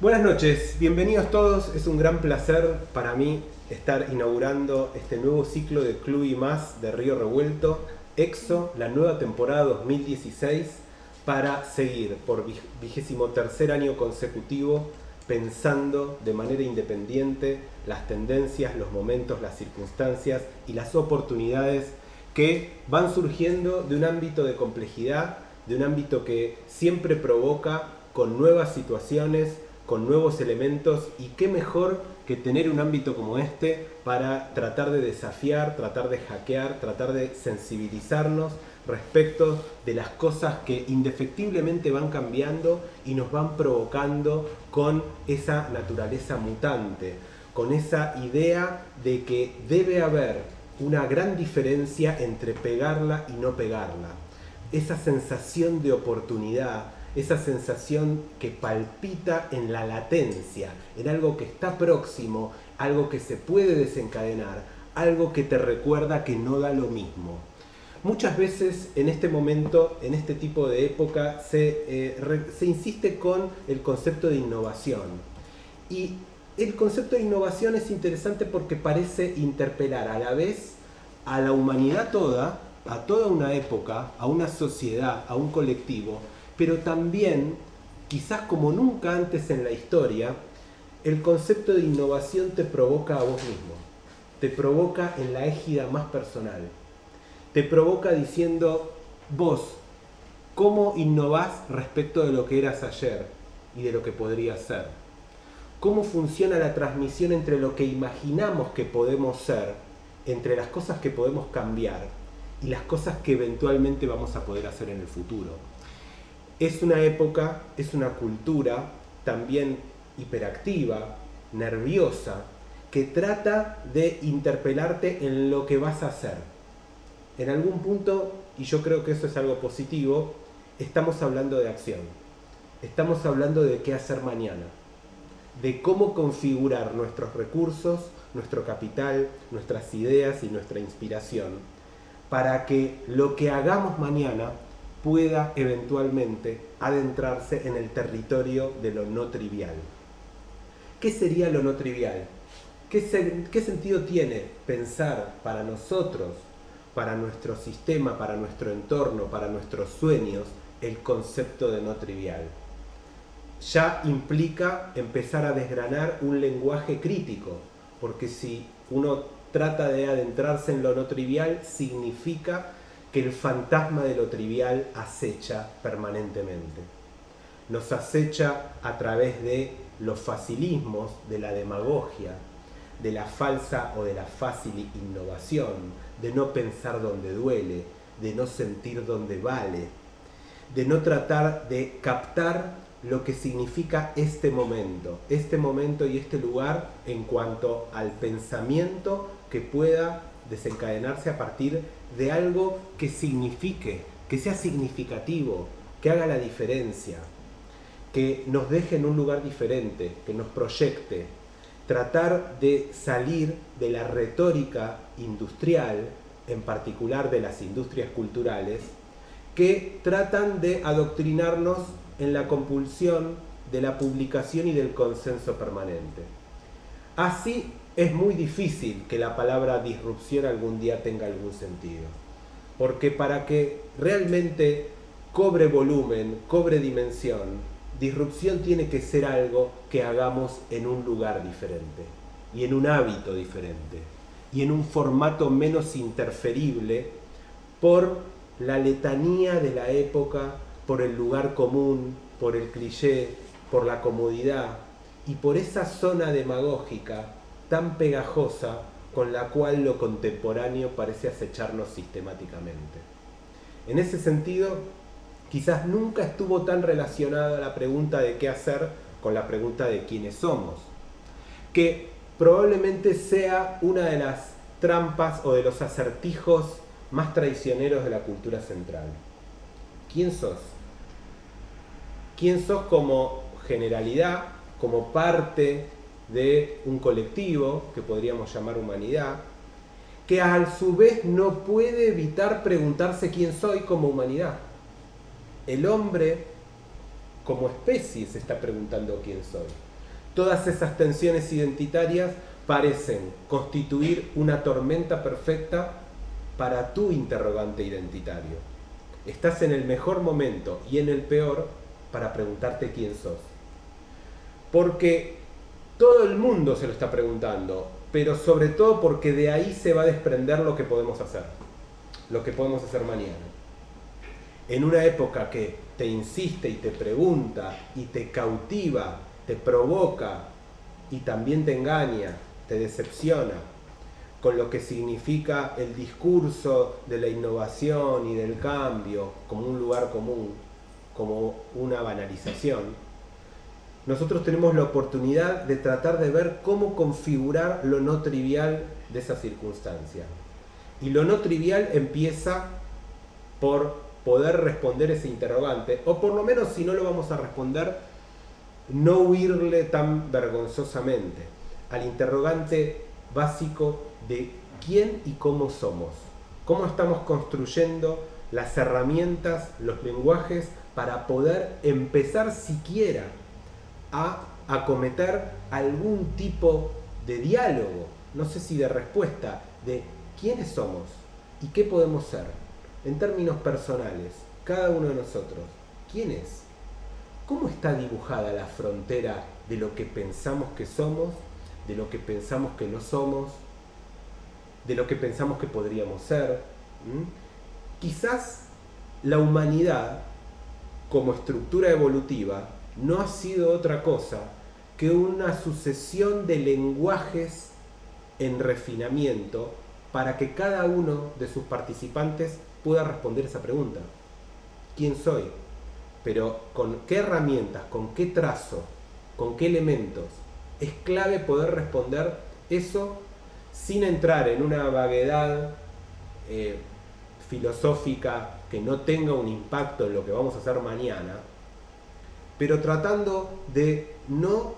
Buenas noches, bienvenidos todos. Es un gran placer para mí estar inaugurando este nuevo ciclo de Club y Más de Río Revuelto, EXO, la nueva temporada 2016, para seguir por 23º año consecutivo pensando de manera independiente las tendencias, los momentos, las circunstancias y las oportunidades que van surgiendo de un ámbito de complejidad, de un ámbito que siempre provoca con nuevas situaciones, con nuevos elementos, y qué mejor que tener un ámbito como este para tratar de desafiar, tratar de hackear, tratar de sensibilizarnos respecto de las cosas que indefectiblemente van cambiando y nos van provocando con esa naturaleza mutante, con esa idea de que debe haber una gran diferencia entre pegarla y no pegarla, esa sensación de oportunidad, esa sensación que palpita en la latencia, en algo que está próximo, algo que se puede desencadenar, algo que te recuerda que no da lo mismo. Muchas veces en este momento, en este tipo de época, se insiste con el concepto de innovación. Y el concepto de innovación es interesante porque parece interpelar a la vez a la humanidad toda, a toda una época, a una sociedad, a un colectivo, pero también, quizás como nunca antes en la historia, el concepto de innovación te provoca a vos mismo, te provoca en la égida más personal, te provoca diciendo vos, ¿cómo innovás respecto de lo que eras ayer y de lo que podrías ser? ¿Cómo funciona la transmisión entre lo que imaginamos que podemos ser, entre las cosas que podemos cambiar y las cosas que eventualmente vamos a poder hacer en el futuro? Es una época, es una cultura también hiperactiva, nerviosa, que trata de interpelarte en lo que vas a hacer. En algún punto, y yo creo que eso es algo positivo, estamos hablando de acción. Estamos hablando de qué hacer mañana, de cómo configurar nuestros recursos, nuestro capital, nuestras ideas y nuestra inspiración, para que lo que hagamos mañana pueda eventualmente adentrarse en el territorio de lo no trivial. ¿Qué sería lo no trivial? ¿Qué sentido tiene pensar para nosotros, para nuestro sistema, para nuestro entorno, para nuestros sueños, el concepto de no trivial? Ya implica empezar a desgranar un lenguaje crítico, porque si uno trata de adentrarse en lo no trivial, significa que el fantasma de lo trivial acecha permanentemente. Nos acecha a través de los facilismos, de la demagogia, de la falsa o de la fácil innovación, de no pensar donde duele, de no sentir donde vale, de no tratar de captar lo que significa este momento y este lugar en cuanto al pensamiento que pueda desencadenarse a partir de algo que signifique, que sea significativo, que haga la diferencia, que nos deje en un lugar diferente, que nos proyecte. Tratar de salir de la retórica industrial, en particular de las industrias culturales, que tratan de adoctrinarnos en la compulsión de la publicación y del consenso permanente. Así es muy difícil que la palabra disrupción algún día tenga algún sentido, porque para que realmente cobre volumen, cobre dimensión, disrupción tiene que ser algo que hagamos en un lugar diferente, y en un hábito diferente, y en un formato menos interferible por la letanía de la época, por el lugar común, por el cliché, por la comodidad y por esa zona demagógica tan pegajosa con la cual lo contemporáneo parece acecharnos sistemáticamente. En ese sentido, quizás nunca estuvo tan relacionada la pregunta de qué hacer con la pregunta de quiénes somos, que probablemente sea una de las trampas o de los acertijos más traicioneros de la cultura central. ¿Quién sos? ¿Quién sos como generalidad, como parte de un colectivo que podríamos llamar humanidad, que a su vez no puede evitar preguntarse quién soy como humanidad? El hombre como especie se está preguntando quién soy. Todas esas tensiones identitarias parecen constituir una tormenta perfecta para tu interrogante identitario. Estás en el mejor momento y en el peor para preguntarte quién sos. Porque todo el mundo se lo está preguntando, pero sobre todo porque de ahí se va a desprender lo que podemos hacer mañana. En una época que te insiste y te pregunta y te cautiva, te provoca y también te engaña, te decepciona con lo que significa el discurso de la innovación y del cambio como un lugar común, como una banalización. Nosotros tenemos la oportunidad de tratar de ver cómo configurar lo no trivial de esa circunstancia. Y lo no trivial empieza por poder responder ese interrogante, o por lo menos si no lo vamos a responder, no huirle tan vergonzosamente al interrogante básico de quién y cómo somos, cómo estamos construyendo las herramientas, los lenguajes para poder empezar siquiera a acometer algún tipo de diálogo, no sé si de respuesta, de quiénes somos y qué podemos ser, en términos personales, cada uno de nosotros. ¿Quién es? ¿Cómo está dibujada la frontera de lo que pensamos que somos, de lo que pensamos que no somos, de lo que pensamos que podríamos ser? Quizás la humanidad, como estructura evolutiva, no ha sido otra cosa que una sucesión de lenguajes en refinamiento para que cada uno de sus participantes pueda responder esa pregunta. ¿Quién soy? Pero ¿con qué herramientas, con qué trazo, con qué elementos? Es clave poder responder eso sin entrar en una vaguedad filosófica que no tenga un impacto en lo que vamos a hacer mañana, pero tratando de no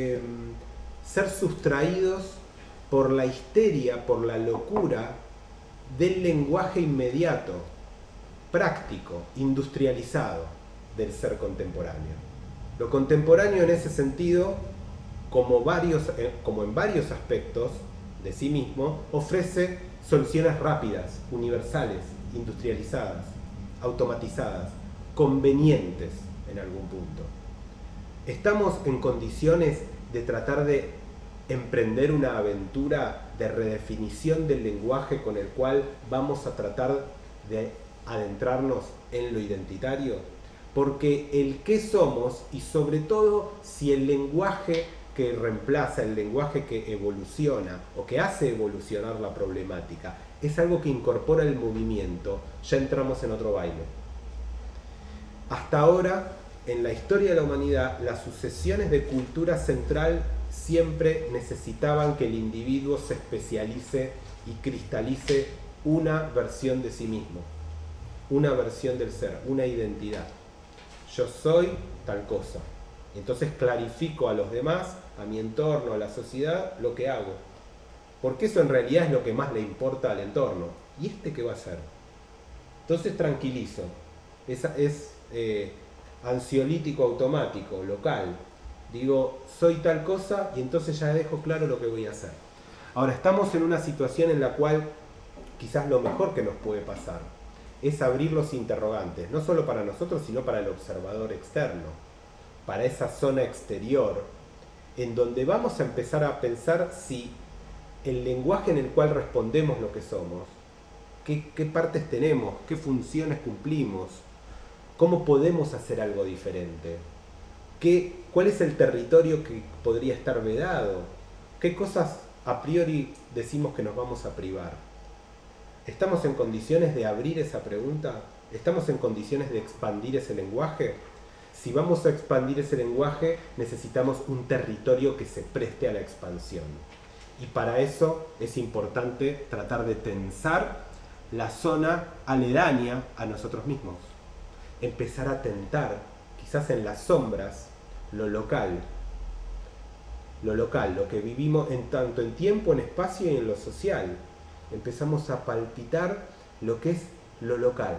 ser sustraídos por la histeria, por la locura del lenguaje inmediato, práctico, industrializado del ser contemporáneo. Lo contemporáneo en ese sentido, como en varios aspectos de sí mismo, ofrece soluciones rápidas, universales, industrializadas, automatizadas, convenientes en algún punto. ¿Estamos en condiciones de tratar de emprender una aventura de redefinición del lenguaje con el cual vamos a tratar de adentrarnos en lo identitario? Porque el qué somos, y sobre todo si el lenguaje que reemplaza, el lenguaje que evoluciona o que hace evolucionar la problemática, es algo que incorpora el movimiento, ya entramos en otro baile. Hasta ahora, en la historia de la humanidad, las sucesiones de cultura central siempre necesitaban que el individuo se especialice y cristalice una versión de sí mismo, una versión del ser, una identidad. Yo soy tal cosa. Entonces clarifico a los demás, a mi entorno, a la sociedad, lo que hago. Porque eso en realidad es lo que más le importa al entorno. ¿Y este qué va a hacer? Entonces tranquilizo. Es ansiolítico automático, local. Digo, soy tal cosa y entonces ya dejo claro lo que voy a hacer. Ahora, estamos en una situación en la cual quizás lo mejor que nos puede pasar es abrir los interrogantes, no solo para nosotros, sino para el observador externo, para esa zona exterior, en donde vamos a empezar a pensar si el lenguaje en el cual respondemos lo que somos, qué partes tenemos, qué funciones cumplimos, cómo podemos hacer algo diferente, cuál es el territorio que podría estar vedado, qué cosas a priori decimos que nos vamos a privar. ¿Estamos en condiciones de abrir esa pregunta? ¿Estamos en condiciones de expandir ese lenguaje? Si vamos a expandir ese lenguaje, necesitamos un territorio que se preste a la expansión. Y para eso es importante tratar de tensar la zona aledaña a nosotros mismos. Empezar a tentar, quizás en las sombras, lo local, lo que vivimos tanto en tiempo, en espacio y en lo social. Empezamos a palpitar lo que es lo local,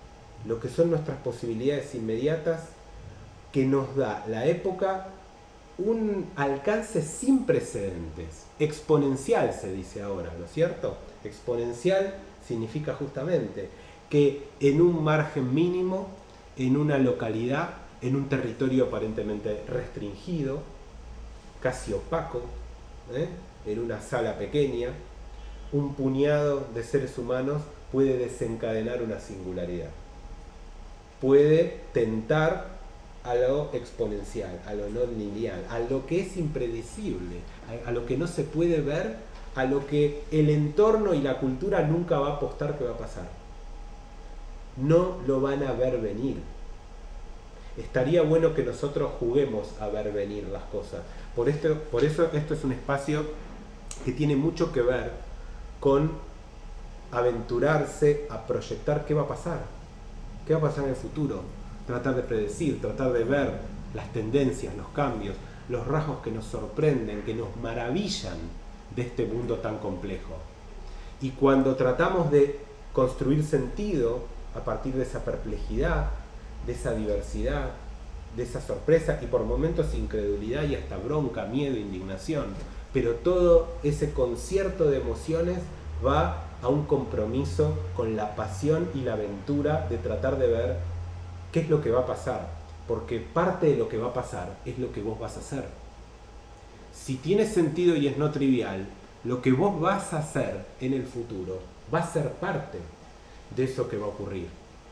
lo que son nuestras posibilidades inmediatas que nos da la época un alcance sin precedentes, exponencial se dice ahora, ¿no es cierto? Exponencial significa justamente que en un margen mínimo, en una localidad, en un territorio aparentemente restringido, casi opaco, en una sala pequeña, un puñado de seres humanos puede desencadenar una singularidad. Puede tentar a lo exponencial, a lo no lineal, a lo que es impredecible, a lo que no se puede ver, a lo que el entorno y la cultura nunca va a apostar que va a pasar. No lo van a ver venir. Estaría bueno que nosotros juguemos a ver venir las cosas. Por eso esto es un espacio que tiene mucho que ver con aventurarse a proyectar qué va a pasar. ¿Qué va a pasar en el futuro? Tratar de predecir, tratar de ver las tendencias, los cambios, los rasgos que nos sorprenden, que nos maravillan de este mundo tan complejo. Y cuando tratamos de construir sentido a partir de esa perplejidad, de esa diversidad, de esa sorpresa y por momentos incredulidad y hasta bronca, miedo, indignación, pero todo ese concierto de emociones va a un compromiso con la pasión y la aventura de tratar de ver qué es lo que va a pasar, porque parte de lo que va a pasar es lo que vos vas a hacer. Si tiene sentido y es no trivial, lo que vos vas a hacer en el futuro va a ser parte de eso que va a ocurrir.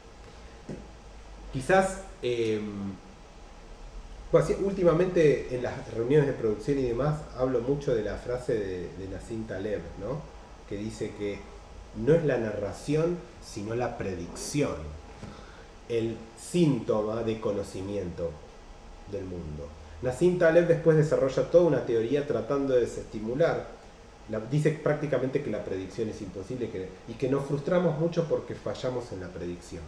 Quizás últimamente en las reuniones de producción y demás hablo mucho de la frase de Nassim Taleb, ¿no? Que dice que no es la narración sino la predicción el síntoma de conocimiento del mundo. Nassim Taleb después desarrolla toda una teoría tratando de desestimular, dice prácticamente que la predicción es imposible y que nos frustramos mucho porque fallamos en la predicción.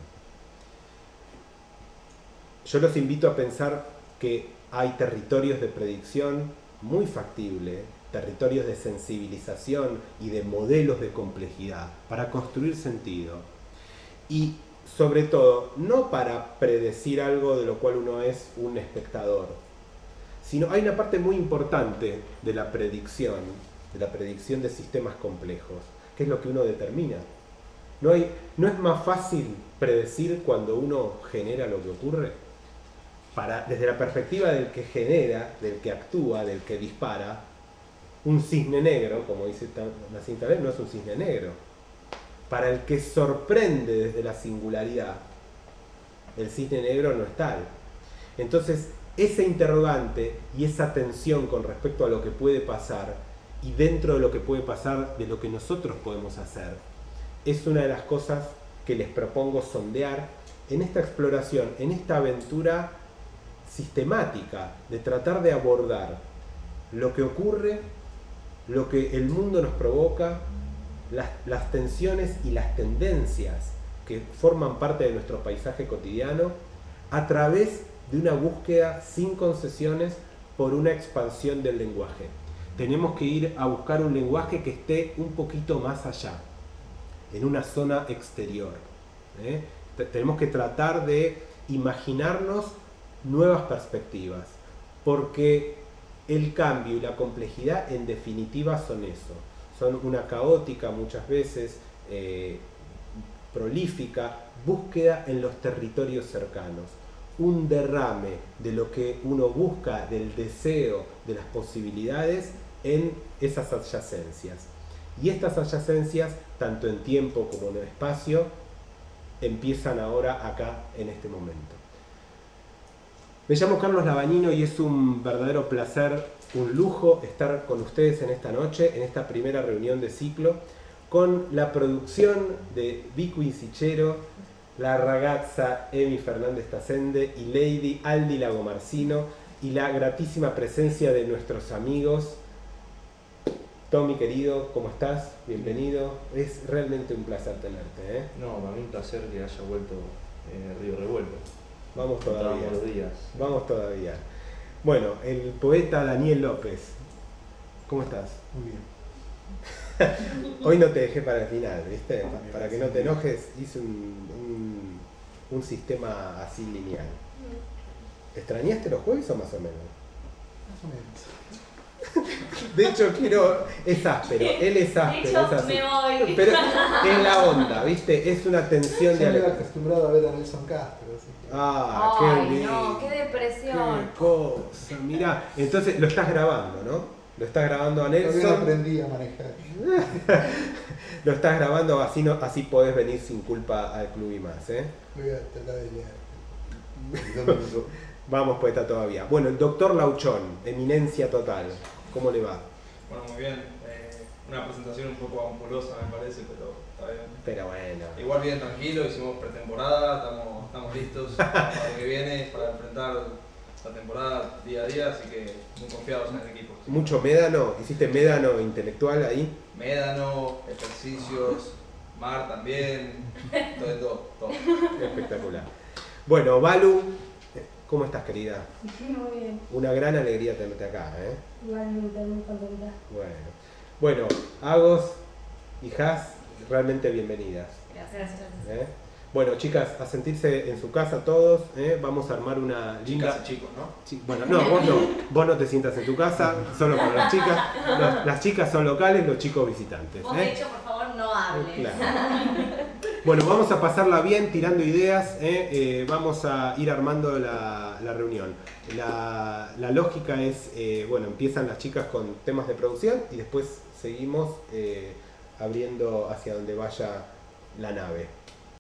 Yo los invito a pensar que hay territorios de predicción muy factibles, territorios de sensibilización y de modelos de complejidad para construir sentido. Y sobre todo, no para predecir algo de lo cual uno es un espectador, sino hay una parte muy importante de la predicción de sistemas complejos, que es lo que uno determina. No es más fácil predecir cuando uno genera lo que ocurre. Desde la perspectiva del que genera, del que actúa, del que dispara, un cisne negro, como dice Nassim Taleb, no es un cisne negro. Para el que sorprende desde la singularidad, el cisne negro no es tal. Entonces, ese interrogante y esa tensión con respecto a lo que puede pasar y dentro de lo que puede pasar, de lo que nosotros podemos hacer, es una de las cosas que les propongo sondear en esta exploración, en esta aventura sistemática de tratar de abordar lo que ocurre, lo que el mundo nos provoca, las tensiones y las tendencias que forman parte de nuestro paisaje cotidiano a través de una búsqueda sin concesiones por una expansión del lenguaje. Tenemos que ir a buscar un lenguaje que esté un poquito más allá, en una zona exterior. Tenemos que tratar de imaginarnos nuevas perspectivas, porque el cambio y la complejidad en definitiva son eso. Son una caótica, muchas veces prolífica, búsqueda en los territorios cercanos. Un derrame de lo que uno busca, del deseo, de las posibilidades en esas adyacencias. Y estas adyacencias, tanto en tiempo como en espacio, empiezan ahora acá en este momento. Me llamo Carlos Labañino y es un verdadero placer, un lujo estar con ustedes en esta noche, en esta primera reunión de ciclo, con la producción de Vicu Insichero, la ragazza Emi Fernández Tacende y Lady Aldi Lagomarsino, y la gratísima presencia de nuestros amigos. Tommy, querido, ¿cómo estás? Bienvenido. Es realmente un placer tenerte. No, para mí un placer que haya vuelto Río Revuelto. Vamos todavía. Los días. Vamos todavía. Bueno, el poeta Daniel López. ¿Cómo estás? Muy bien. Hoy no te dejé para el final, ¿viste? Para que no te enojes, hice un sistema así lineal. ¿Extrañaste los jueves o más o menos? Más o menos. De hecho, es áspero, él es áspero, De hecho, es así. me voy. Pero es la onda, ¿viste? Es una tensión Ya me he de... acostumbrado a ver a Nelson Castro, así que... Ah, Ay, qué lindo. no, qué depresión. Qué cosa, mirá. Entonces lo estás grabando, ¿no? Lo estás grabando a Todavía no Nelson. aprendí a manejar. Lo estás grabando, así así podés venir sin culpa al club y más, ¿eh? Voy a tratar de leer. Vamos, poeta, todavía. Bueno, el doctor Lauchón, eminencia total. ¿Cómo le va? Bueno, muy bien. Una presentación un poco ampulosa me parece, pero está bien. Pero bueno. Igual bien tranquilo, hicimos pretemporada, estamos listos para lo que viene, para enfrentar la temporada día a día, así que muy confiados en el equipo. Mucho médano, hiciste médano intelectual ahí. Médano, ejercicios, mar también, todo. Espectacular. Bueno, Balu, ¿cómo estás, querida? Muy bien, Una gran alegría tenerte acá, ¿eh? igualmente, muy contenta. Bueno, Agos y Has, realmente bienvenidas. Gracias. ¿Eh? Bueno, chicas, a sentirse en su casa todos, ¿eh? Vamos a armar una linda... Chicas y chicos, ¿no? Bueno, no, vos no te sientas en tu casa, solo para las chicas. Las chicas son locales, los chicos visitantes. Vos, de hecho, por favor, no hables. Claro. Bueno, vamos a pasarla bien, tirando ideas, vamos a ir armando la reunión. La lógica es, bueno, empiezan las chicas con temas de producción y después seguimos abriendo hacia donde vaya la nave.